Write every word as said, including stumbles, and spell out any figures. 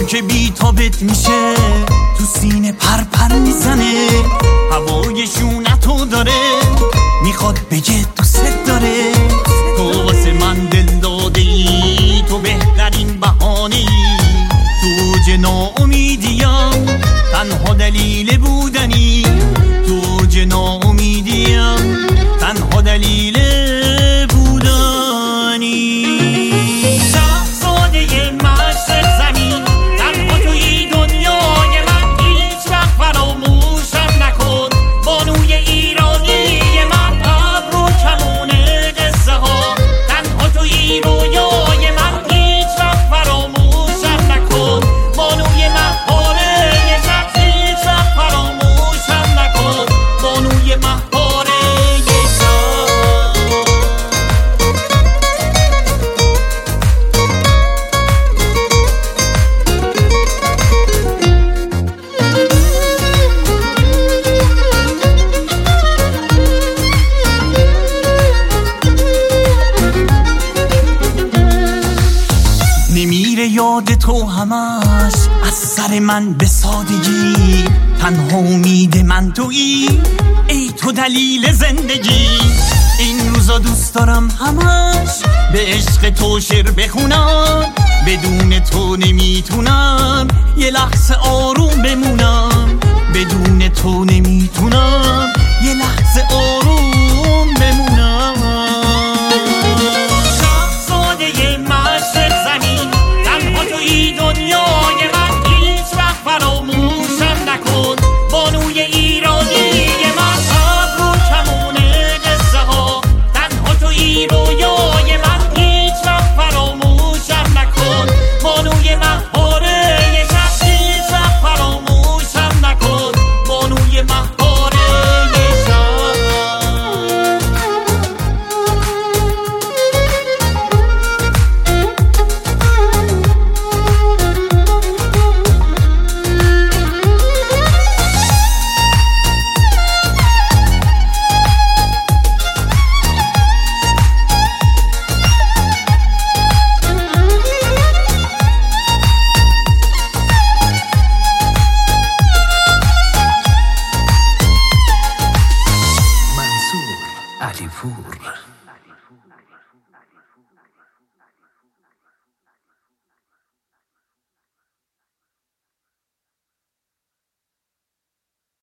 که بی تو بت میشه تو سینه پر پر میزنه، هوای شونتو داره میخواد بگه دوست داره. تو واسه من دل داده ای، تو بهترین بهانه ای، تو اوج ناامیدیم تنها دلیل بودنی، تو اوج ناامیدیم تنها دلیل بودنی. شاهزاده مشرق زمین تنها توی دنیای من، هیچ وقت فراموشم نکن بانوی ایرانی من. ابر و کمون قصه ها تنها توی رویای من، هیچ وقت فراموشم نکن بانوی مهاره شب، هیچ وقت فراموشم نکن بانوی مهاره شب. نمیره یاد تو همش از سر من به سادگی، تنها امید من تویی ای تو دلیل زندگی. این روزا دوست دارم همش به عشق تو شعر بخونم، بدون تو نمیتونم یه لحظه آروم بمونم، بدون تو نمیتونم یه لحظه آروم بمونم. شاهزاده مشرق زمین تنها توی دنیای من، هیچ وقت فراموشم نکن بانوی ایرانی من. ابر و کمون قصه ها تنها توی رویای من، هیچ وقت فراموشم نکن بانوی مهاره شب، هیچ وقت فراموشم نکن بانوی مهاره شب. علی پور.